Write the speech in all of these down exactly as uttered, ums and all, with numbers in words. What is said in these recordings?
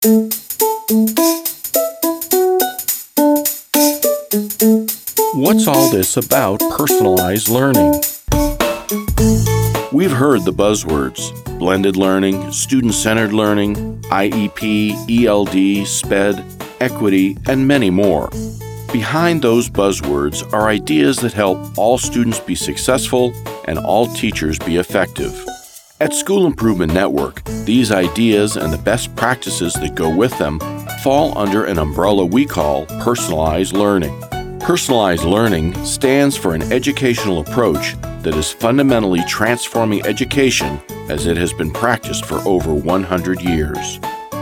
What's all this about personalized learning? We've heard the buzzwords: blended learning, student-centered learning, I E P, E L D, SPED, equity, and many more. Behind those buzzwords are ideas that help all students be successful and all teachers be effective. At School Improvement Network, these ideas and the best practices that go with them fall under an umbrella we call personalized learning. Personalized learning stands for an educational approach that is fundamentally transforming education as it has been practiced for over one hundred years.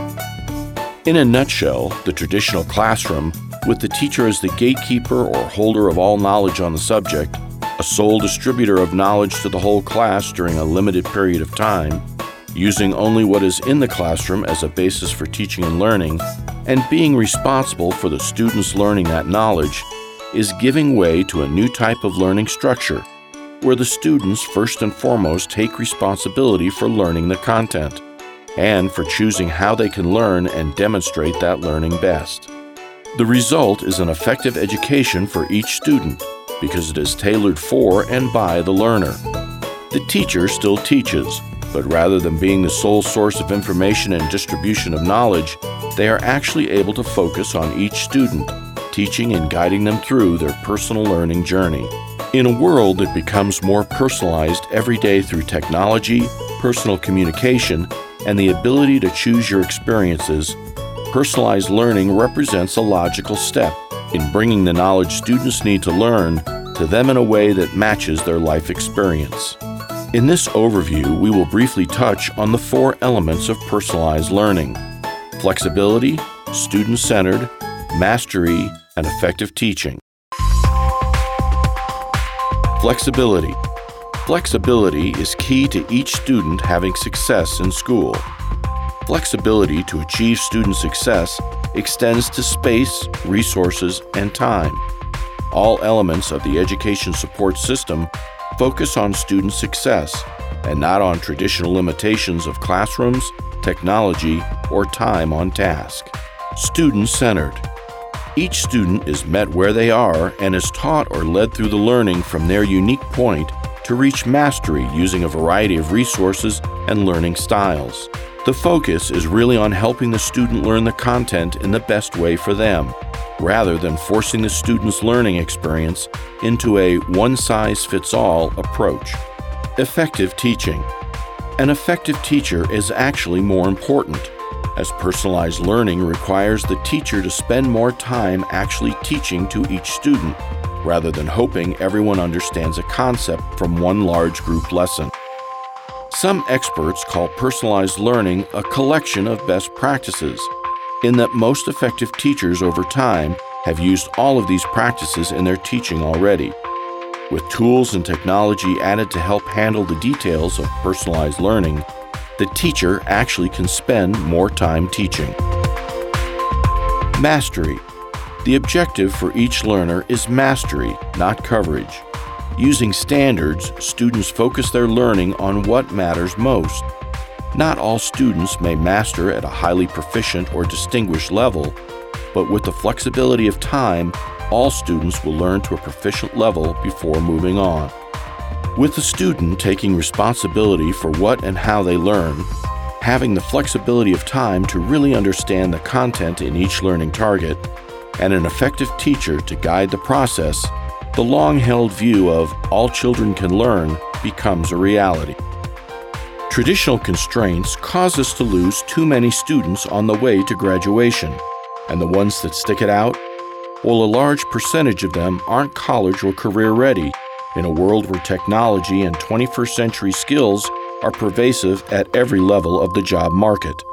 In a nutshell, the traditional classroom, with the teacher as the gatekeeper or holder of all knowledge on the subject, a sole distributor of knowledge to the whole class during a limited period of time, using only what is in the classroom as a basis for teaching and learning, and being responsible for the students learning that knowledge, is giving way to a new type of learning structure, where the students first and foremost take responsibility for learning the content, and for choosing how they can learn and demonstrate that learning best. The result is an effective education for each student, because it is tailored for and by the learner. The teacher still teaches, but rather than being the sole source of information and distribution of knowledge, they are actually able to focus on each student, teaching and guiding them through their personal learning journey. In a world that becomes more personalized every day through technology, personal communication, and the ability to choose your experiences, personalized learning represents a logical step in bringing the knowledge students need to learn to them in a way that matches their life experience. In this overview, we will briefly touch on the four elements of personalized learning: flexibility, student-centered, mastery, and effective teaching. Flexibility. Flexibility is key to each student having success in school. Flexibility to achieve student success extends to space, resources, and time. All elements of the education support system focus on student success and not on traditional limitations of classrooms, technology, or time on task. Student-centered. Each student is met where they are and is taught or led through the learning from their unique point to reach mastery using a variety of resources and learning styles. The focus is really on helping the student learn the content in the best way for them, rather than forcing the student's learning experience into a one-size-fits-all approach. Effective teaching. An effective teacher is actually more important, as personalized learning requires the teacher to spend more time actually teaching to each student, rather than hoping everyone understands a concept from one large group lesson. Some experts call personalized learning a collection of best practices, in that most effective teachers over time have used all of these practices in their teaching already. With tools and technology added to help handle the details of personalized learning, the teacher actually can spend more time teaching. Mastery. The objective for each learner is mastery, not coverage. Using standards, students focus their learning on what matters most. Not all students may master at a highly proficient or distinguished level, but with the flexibility of time, all students will learn to a proficient level before moving on. With the student taking responsibility for what and how they learn, having the flexibility of time to really understand the content in each learning target, and an effective teacher to guide the process, the long-held view of all children can learn becomes a reality. Traditional constraints cause us to lose too many students on the way to graduation, and the ones that stick it out, well, a large percentage of them aren't college or career ready in a world where technology and twenty-first century skills are pervasive at every level of the job market.